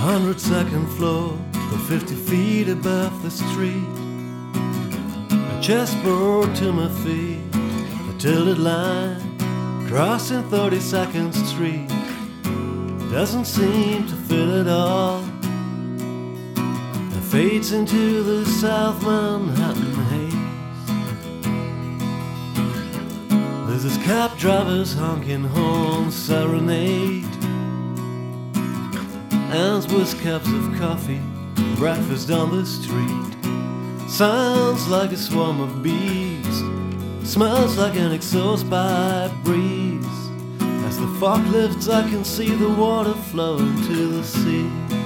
102nd floor, but 50 feet above the street. A chessboard to my feet, a tilted line crossing 32nd Street. Doesn't seem to fit at all. It fades into the South Manhattan haze. There's this cab driver's honking horn serenade, ends with cups of coffee, breakfast on the street. Sounds like a swarm of bees, smells like an exhaust pipe breeze. As the fog lifts I can see the water flowing to the sea.